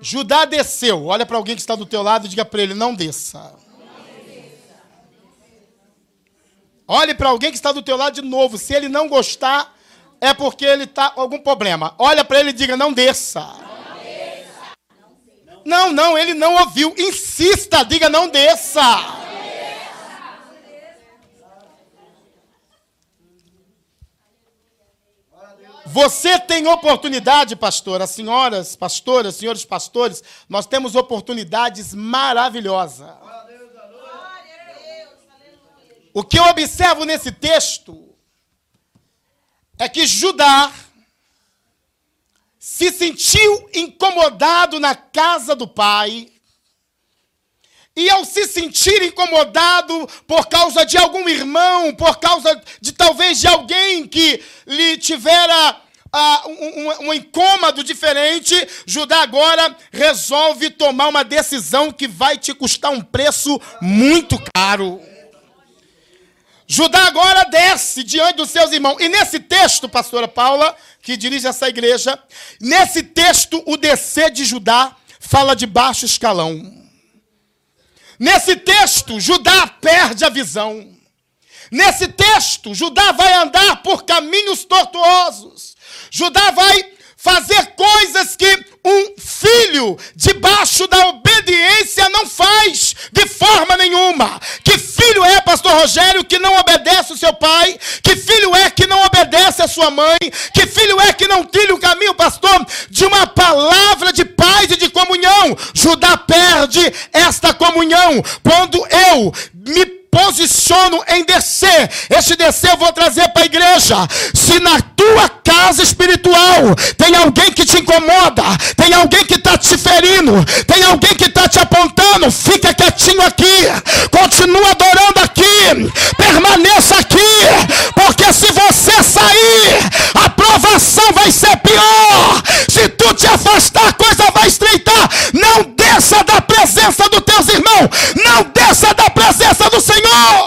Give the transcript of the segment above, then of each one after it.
Judá desceu. Olha para alguém que está do teu lado e diga para ele, não desça. Olhe para alguém que está do teu lado de novo. Se ele não gostar, é porque ele está com algum problema. Olha para ele e diga, não desça. Não, ele não ouviu. Insista, diga, não desça. Você tem oportunidade, pastora, senhoras pastoras, senhores pastores, nós temos oportunidades maravilhosas. O que eu observo nesse texto é que Judá se sentiu incomodado na casa do pai, e ao se sentir incomodado por causa de algum irmão, por causa de talvez de alguém que lhe tivera um incômodo diferente, Judá agora resolve tomar uma decisão que vai te custar um preço muito caro. Judá agora desce diante dos seus irmãos. E nesse texto, pastora Paula, que dirige essa igreja, nesse texto o descer de Judá fala de baixo escalão. Nesse texto, Judá perde a visão. Nesse texto, Judá vai andar por caminhos tortuosos. Judá vai fazer coisas que um filho debaixo da obediência não faz de forma nenhuma. Que filho é, pastor Rogério, que não obedece o seu pai? Que filho é que não obedece a sua mãe? Que filho é que não trilha o caminho, pastor, de uma palavra de paz e de comunhão? Judá perde esta comunhão. Quando eu me posiciono em descer, este descer eu vou trazer para a igreja. Se na tua casa espiritual tem alguém que te incomoda, tem alguém que está te ferindo, tem alguém que está te apontando, fica quietinho aqui, continua adorando aqui, permaneça aqui, porque se você sair, a provação vai ser pior. Se tu te afastar, a coisa vai estreitar. Não desça da presença dos teus irmãos, não desça da presença do Senhor.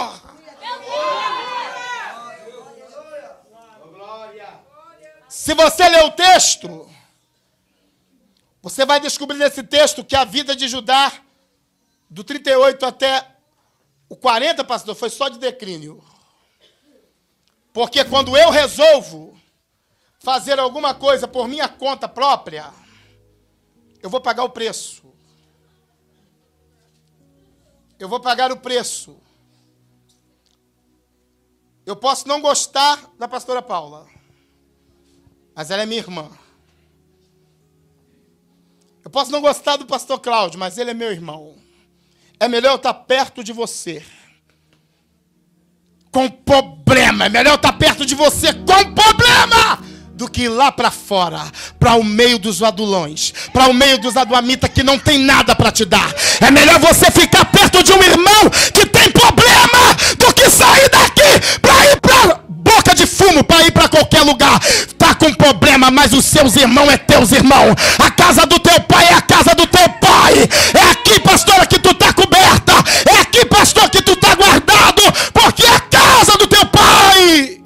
Se você ler o texto, você vai descobrir nesse texto que a vida de Judá, do 38 até o 40, pastor, foi só de declínio. Porque quando eu resolvo fazer alguma coisa por minha conta própria, eu vou pagar o preço. Eu vou pagar o preço. Eu posso não gostar da pastora Paula, mas ela é minha irmã. Eu posso não gostar do pastor Cláudio, mas ele é meu irmão. É melhor eu estar perto de você com problema. É melhor eu estar perto de você com problema do que ir lá para fora, para o meio dos adulões, para o meio dos aduamitas que não tem nada para te dar. É melhor você ficar perto de um irmão que tem problema do que sair daqui para ir para boca de fumo, para ir para qualquer lugar. Tá com problema, mas os seus irmãos é teus irmãos. A casa do teu pai é a casa do teu pai. É aqui, pastora, que tu tá coberta. É aqui, pastor, que tu tá guardado, porque é a casa do teu pai.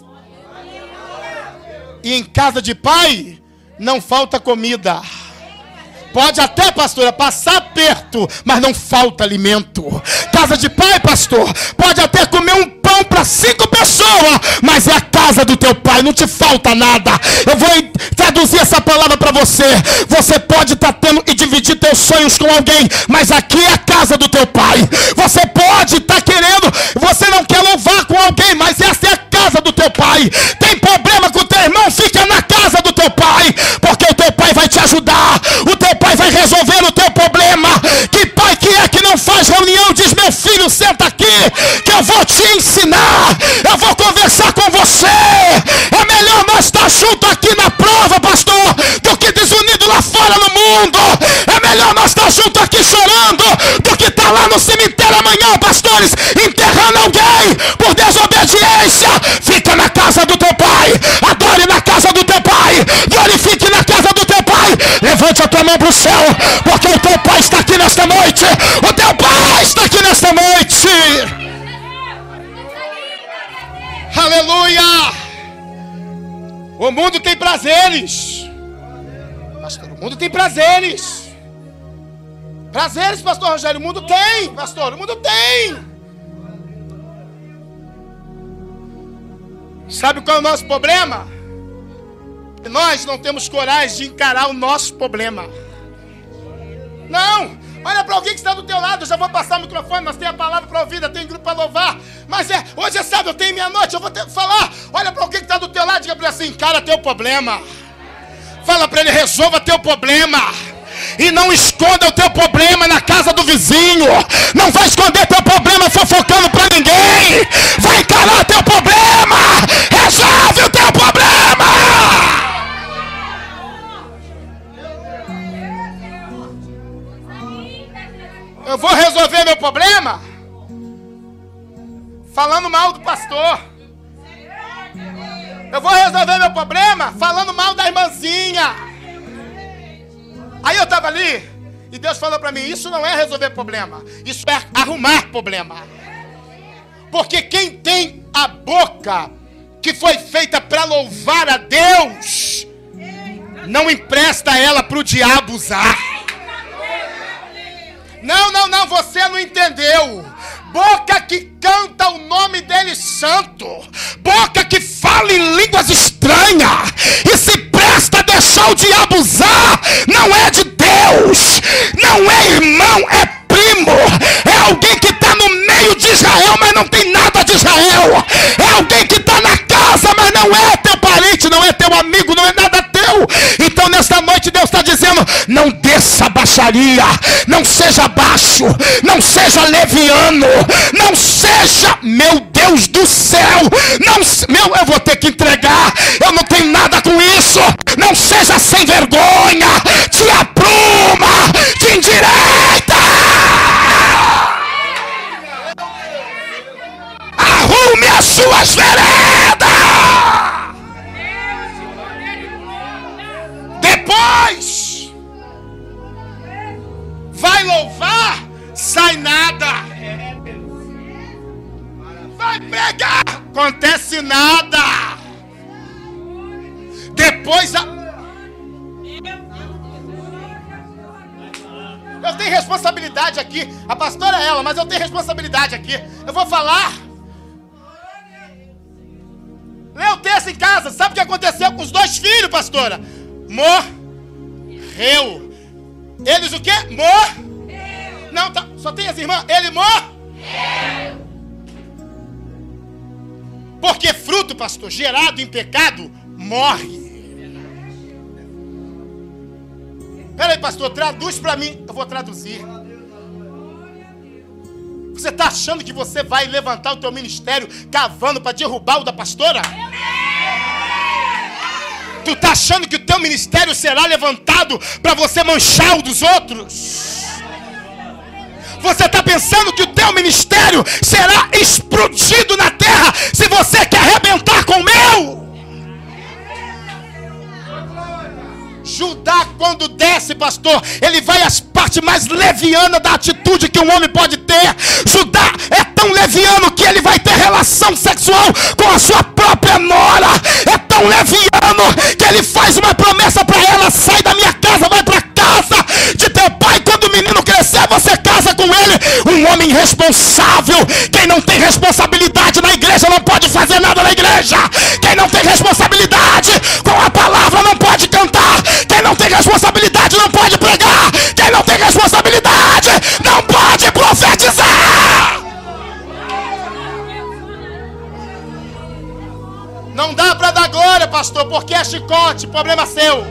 E em casa de pai não falta comida. Pode até, pastora, passar perto, mas não falta alimento. Casa de pai, pastor, pode até comer um pão para 5 pessoas, mas é a casa do teu pai, não te falta nada. Eu vou traduzir essa palavra para você. Você pode estar tendo e dividir teus sonhos com alguém, mas aqui é a casa do teu pai. Você pode estar querendo, você não quer louvar com alguém, mas essa é a casa do teu pai. Tem problema com o teu irmão, fica na casa do teu pai, porque o teu pai vai te ajudar. O teu pai vai resolver o teu problema. Que pai que é que não faz reunião? Diz: meu filho, senta aqui, que eu vou te ensinar, eu vou conversar com você. É melhor nós estar junto aqui na prova, pastor, do que desunido lá fora no mundo. É melhor nós estar junto aqui chorando do que estar lá no cemitério amanhã, pastores, enterrando alguém por desobediência. Fica na casa do teu pai, adore na casa do teu pai, glorifique na casa do teu pai. Levante a tua mão para o céu, porque o teu pai está aqui nesta noite. O teu pai está aqui nesta noite. Aleluia. O mundo tem prazeres, pastor, o mundo tem prazeres. Prazeres, pastor Rogério, o mundo tem, pastor, o mundo tem. Sabe qual é o nosso problema? Nós não temos coragem de encarar o nosso problema. Não, olha para alguém que está do teu lado. Eu já vou passar o microfone, nós temos a palavra para ouvir, tem grupo para louvar. Mas hoje é sábado, eu tenho meia-noite, eu vou falar. Olha para alguém que está do teu lado, diga para ele assim: encara teu problema. Fala para ele: resolva teu problema. E não esconda o teu problema na casa do vizinho. Não vai esconder teu problema fofocando para ninguém. Vai encarar teu problema. Resolve o teu problema. Eu vou resolver meu problema falando mal do pastor. Eu vou resolver meu problema falando mal da irmãzinha. Aí eu estava ali e Deus falou para mim: isso não é resolver problema, isso é arrumar problema. Porque quem tem a boca que foi feita para louvar a Deus, não empresta ela para o diabo usar. Não, você não entendeu. Boca que canta o nome dele santo, boca que fala em línguas estranhas e se presta a deixar o diabo usar, não é de Deus, não é irmão, é primo, é alguém que está no meio de Israel, mas não tem nada de Israel, é alguém que está na casa, mas não é teu parente, não é teu amigo, não é nada teu. Então nesta noite Deus está dizendo: não desça a baixaria, não seja baixo, não seja leviano, não seja, meu Deus do céu, não, eu vou ter que entregar, eu não tenho nada com isso. Não seja sem vergonha, te apruma, te endireita, arrume as suas veredas. Depois vai louvar, sai nada. Vai pregar, acontece nada. Depois eu tenho responsabilidade aqui. A pastora é ela, mas eu tenho responsabilidade aqui. Eu vou falar. Lê o texto em casa. Sabe o que aconteceu com os 2 filhos, pastora? Morreu. Eles o quê? Morreu. Não, tá, só tem as irmãs. Ele morreu. Porque fruto, pastor, gerado em pecado, morre. Peraí, pastor, traduz para mim. Eu vou traduzir. Você está achando que você vai levantar o teu ministério cavando para derrubar o da pastora? Tu está achando que o teu ministério será levantado para você manchar o dos outros? Você está pensando que o teu ministério será explodido na terra se você quer arrebentar com o meu? Judá, quando desce, pastor, ele vai às partes mais levianas da atitude que um homem pode ter. Judá é tão leviano que ele vai ter relação sexual com a sua própria nora. É tão leviano que ele faz uma promessa para ela: sai da minha casa, vai para casa de teu pai. Quando o menino crescer, você casa com ele. Um homem responsável. Quem não tem responsabilidade na igreja não pode fazer nada na igreja. Quem não tem responsabilidade com a palavra não pode cantar. Quem não tem responsabilidade não pode pregar. Quem não tem responsabilidade não pode profetizar. Não dá para dar glória, pastor, porque é chicote, problema seu.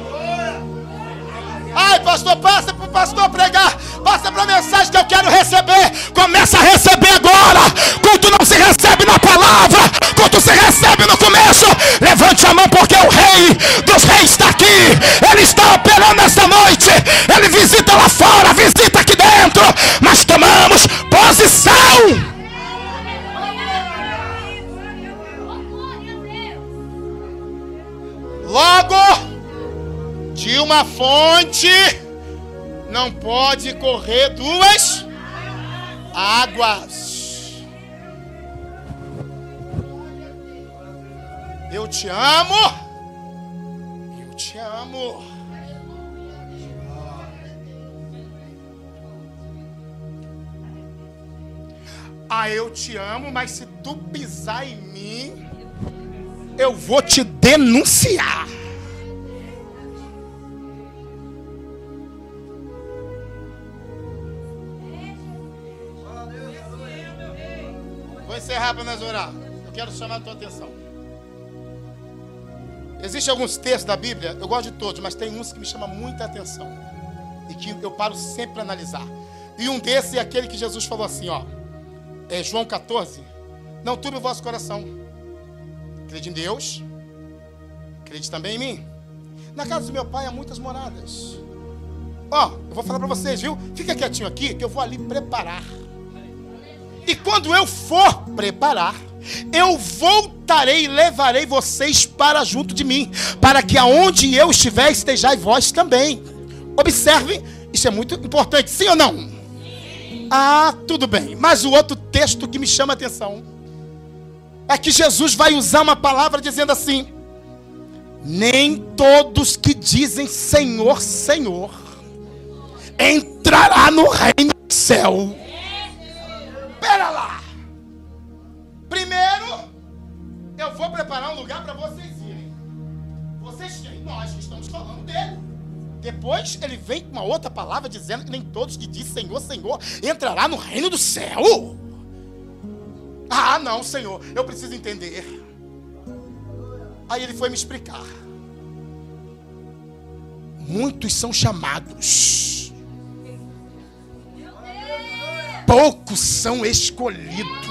Ai, pastor, passa para o pastor pregar, passa para a mensagem que eu quero receber. Começa a receber agora. Culto não se recebe na palavra, culto se recebe no começo. Levante a mão, porque o Rei dos Reis está aqui. Ele está operando esta noite. Ele visita lá fora, visita aqui dentro. Mas tomamos posição. Logo, de uma fonte não pode correr 2 águas. Eu te amo. Eu te amo. eu te amo, mas se tu pisar em mim, eu vou te denunciar. Vou encerrar para nós orar. Eu quero chamar a tua atenção. Existem alguns textos da Bíblia, eu gosto de todos, mas tem uns que me chamam muita atenção. E que eu paro sempre para analisar. E um desses é aquele que Jesus falou assim, ó. É João 14. Não turbe o vosso coração. Crede em Deus. Crede também em mim. Na casa do meu pai há muitas moradas. Ó, eu vou falar para vocês, viu? Fica quietinho aqui, que eu vou ali preparar. E quando eu for preparar, eu voltarei e levarei vocês para junto de mim, para que aonde eu estiver, estejais vós também. Observem, isso é muito importante, sim ou não? Sim. Ah, tudo bem. Mas o outro texto que me chama a atenção é que Jesus vai usar uma palavra dizendo assim: nem todos que dizem Senhor, Senhor, entrará no reino do céu. Pera lá. Primeiro, eu vou preparar um lugar para vocês irem. Vocês têm, nós que estamos falando dele. Depois ele vem com uma outra palavra dizendo que nem todos que dizem Senhor, Senhor entrará no reino do céu. Ah, não, Senhor, eu preciso entender. Aí ele foi me explicar. Muitos são chamados, poucos são escolhidos.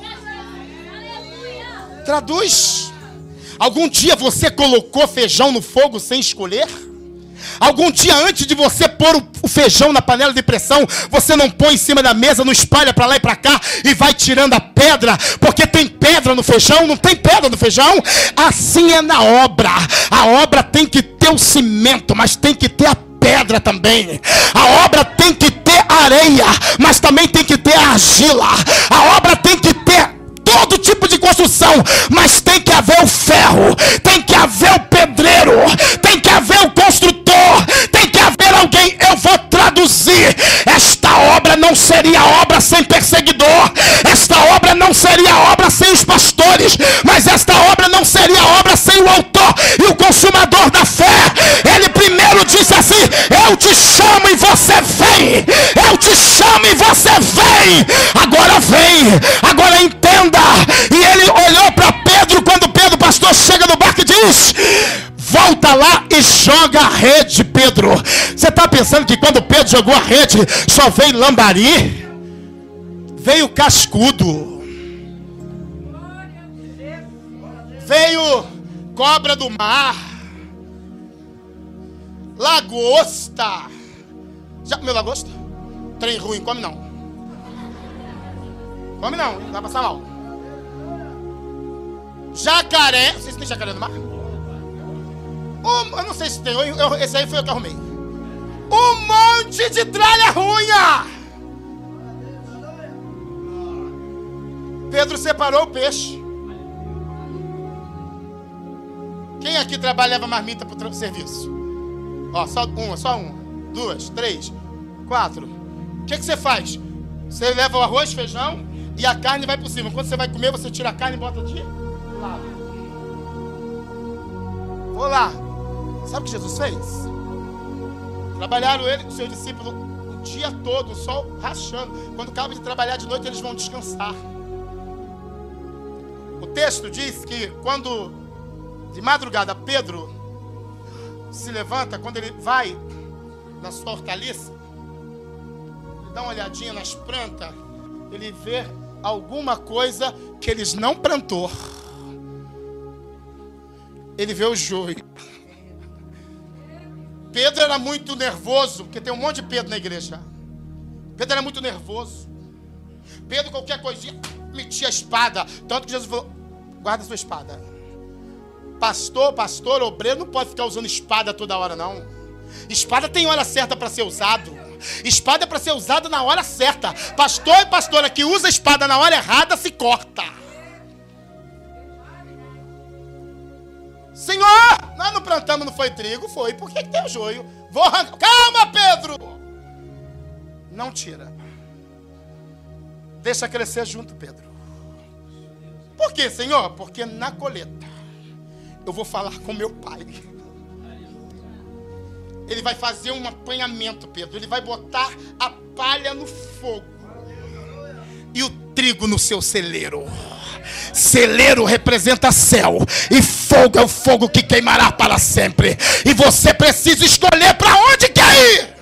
Traduz. Algum dia você colocou feijão no fogo sem escolher? Algum dia antes de você pôr o feijão na panela de pressão, você não põe em cima da mesa, não espalha para lá e para cá e vai tirando a pedra, porque tem pedra no feijão? Não tem pedra no feijão? Assim é na obra. A obra tem que ter o cimento, mas tem que ter a pedra também. A obra tem que ter areia, mas também tem que ter argila. A obra tem que ter todo tipo de construção, mas tem que haver o ferro, tem que haver o pedreiro, tem que haver o construtor, tem que haver alguém. Eu vou traduzir. Esta obra não seria obra sem perseguidor, esta obra não seria obra sem os pastores, mas esta obra não seria obra sem o autor e o consumador da fé. Ele primeiro disse assim: eu te chamo e você vem, eu te chamo e você vem. Agora vem, agora entenda. E ele olhou para Pedro quando Pedro, pastor, chega no barco e diz: volta lá e joga a rede, Pedro. Você está pensando que quando Pedro jogou a rede só veio lambari? Veio cascudo, veio cobra do mar, lagosta. Já comeu lagosta? Trem ruim, come não. Come não, vai passar mal. Jacaré. Não sei se tem jacaré no mar. Eu não sei se tem. Esse aí foi eu que arrumei. Um monte de tralha ruim. Pedro separou o peixe. Quem aqui trabalha leva marmita para o serviço? Ó, só uma, 2, 3, 4. O que você faz? Você leva o arroz, feijão e a carne vai por cima. Quando você vai comer, você tira a carne e bota de lado. Vou lá. Sabe o que Jesus fez? Trabalharam ele com seus discípulos o dia todo, o sol rachando. Quando acaba de trabalhar de noite, eles vão descansar. O texto diz que quando de madrugada Pedro se levanta, quando ele vai na sua hortaliça, ele dá uma olhadinha nas plantas, ele vê alguma coisa que eles não plantou. Ele vê o joio. Pedro era muito nervoso, porque tem um monte de Pedro na igreja. Pedro era muito nervoso. Pedro, qualquer coisinha, metia a espada. Tanto que Jesus falou: guarda a sua espada. Pastor, obreiro não pode ficar usando espada toda hora, não. Espada tem hora certa para ser usado. Espada é para ser usada na hora certa. Pastor e pastora que usa a espada na hora errada se corta. Senhor, nós não plantamos, não foi trigo, foi. Por que tem o joio? Vou arrancar. Calma, Pedro. Não tira. Deixa crescer junto, Pedro. Por quê, Senhor? Porque na colheita eu vou falar com meu pai. Ele vai fazer um apanhamento, Pedro. Ele vai botar a palha no fogo e o trigo no seu celeiro. Celeiro representa céu e fogo é o fogo que queimará para sempre. E você precisa escolher para onde quer ir.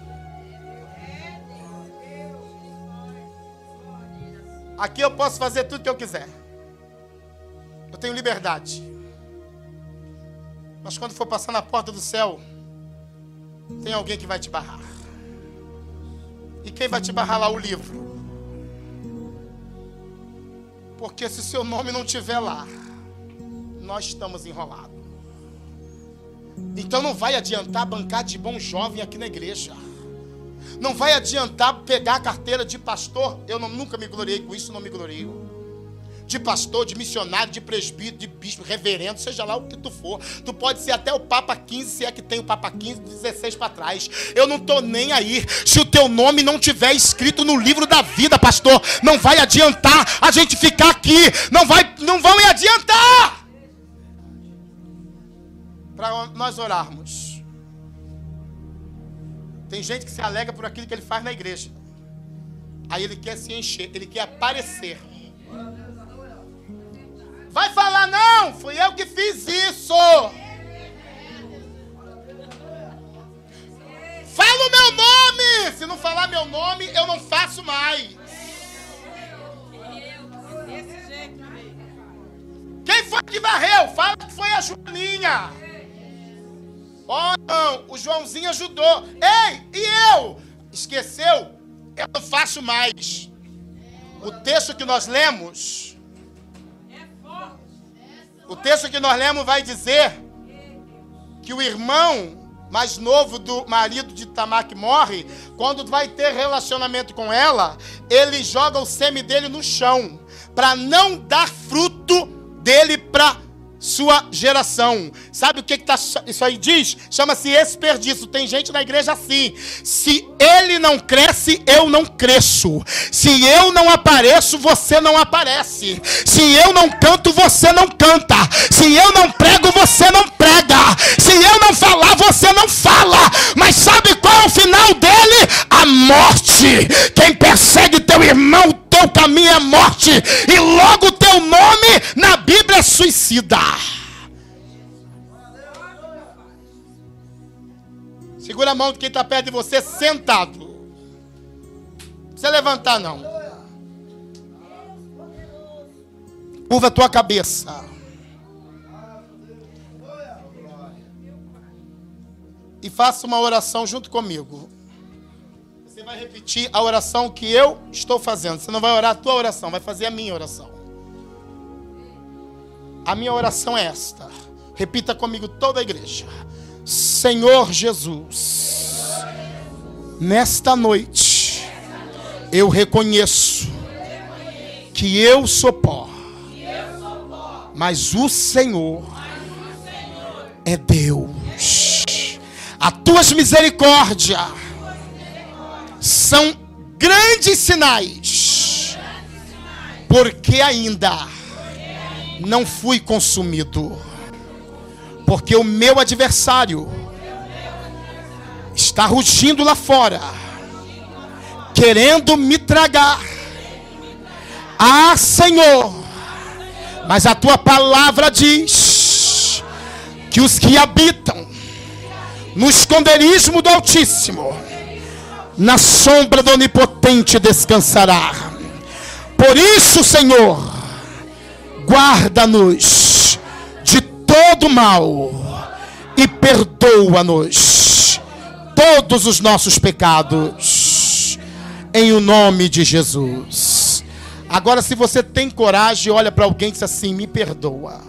Aqui eu posso fazer tudo que eu quiser. Eu tenho liberdade. Mas quando for passar na porta do céu, tem alguém que vai te barrar. E quem vai te barrar lá? O livro. Porque se o seu nome não estiver lá, nós estamos enrolados. Então não vai adiantar bancar de bom jovem aqui na igreja. Não vai adiantar pegar a carteira de pastor. Eu nunca me gloriei com isso, não me gloriei. De pastor, de missionário, de presbítero, de bispo, reverendo, seja lá o que tu for. Tu pode ser até o Papa 15, se é que tem o Papa 15, 16 para trás. Eu não estou nem aí. Se o teu nome não tiver escrito no livro da vida, pastor, não vai adiantar a gente ficar aqui. Não vão adiantar. Para nós orarmos. Tem gente que se alega por aquilo que ele faz na igreja. Aí ele quer se encher, ele quer aparecer. Vai falar, não, fui eu que fiz isso. Fala o meu nome. Se não falar meu nome, eu não faço mais. Quem foi que varreu? Fala que foi a Joaninha. Oh, não, o Joãozinho ajudou. Ei, e eu? Esqueceu? Eu não faço mais. O texto que nós lemos... O texto que nós lemos vai dizer que o irmão mais novo do marido de Tamar que morre, quando vai ter relacionamento com ela, ele joga o sêmen dele no chão, para não dar fruto dele para sua geração. Sabe o que isso aí diz? Chama-se desperdício. Tem gente na igreja assim: se ele não cresce, eu não cresço. Se eu não apareço, você não aparece. Se eu não canto, você não canta. Se eu não prego, você não prega. Se eu não falar, você não fala. Mas sabe qual é o final dele? A morte. Quem persegue teu irmão, teu caminho é morte. E logo o teu nome na Bíblia é suicida. Segura a mão de quem está perto de você, sentado. Não precisa levantar, não. Curva a tua cabeça. E faça uma oração junto comigo. Você vai repetir a oração que eu estou fazendo. Você não vai orar a tua oração, vai fazer a minha oração. A minha oração é esta. Repita comigo toda a igreja. Senhor Jesus, nesta noite, eu reconheço que eu sou pó, mas o Senhor é Deus. As tuas misericórdias são grandes sinais, porque ainda não fui consumido. Porque o meu adversário está rugindo lá fora, querendo me tragar. Ah, Senhor, mas a tua palavra diz que os que habitam no esconderijo do Altíssimo, na sombra do Onipotente descansará. Por isso, Senhor, guarda-nos de todo mal e perdoa-nos todos os nossos pecados, em o nome de Jesus. Agora, se você tem coragem, olha para alguém e diz assim: me perdoa.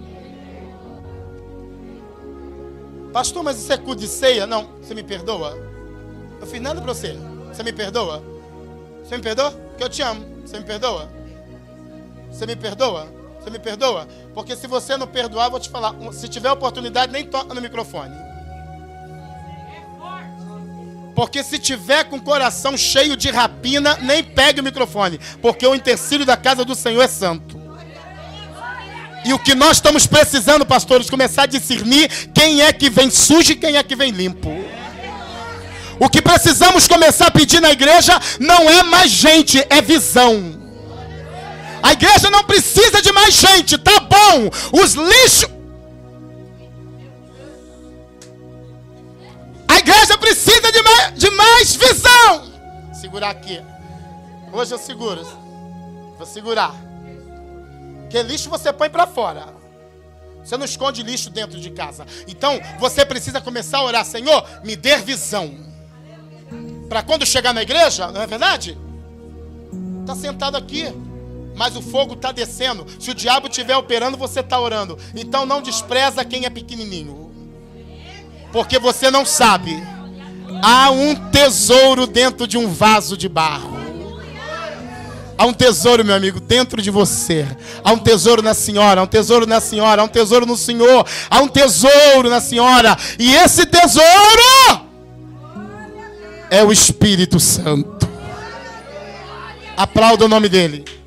Pastor, mas isso é culto de ceia? Não, você me perdoa? Eu fiz nada para você. Você me perdoa? Você me perdoa? Porque eu te amo. Você me perdoa? Você me perdoa? Você me perdoa? Porque se você não perdoar, eu vou te falar. Se tiver oportunidade, nem toca no microfone. Porque se tiver com o coração cheio de rapina, nem pegue o microfone. Porque o utensílio da casa do Senhor é santo. E o que nós estamos precisando, pastores, começar a discernir quem é que vem sujo e quem é que vem limpo. O que precisamos começar a pedir na igreja não é mais gente, é visão. A igreja não precisa de mais gente, tá bom. Os lixos... A igreja precisa de mais visão. Segurar aqui. Hoje eu seguro. Vou segurar. Porque lixo você põe para fora. Você não esconde lixo dentro de casa. Então você precisa começar a orar. Senhor, me dê visão. Para quando chegar na igreja, não é verdade? Está sentado aqui. Mas o fogo está descendo. Se o diabo estiver operando, você está orando. Então não despreza quem é pequenininho. Porque você não sabe. Há um tesouro dentro de um vaso de barro. Há um tesouro, meu amigo, dentro de você. Há um tesouro na senhora, há um tesouro na senhora, há um tesouro no Senhor. Há um tesouro na senhora. E esse tesouro é o Espírito Santo. Aplauda o nome dele.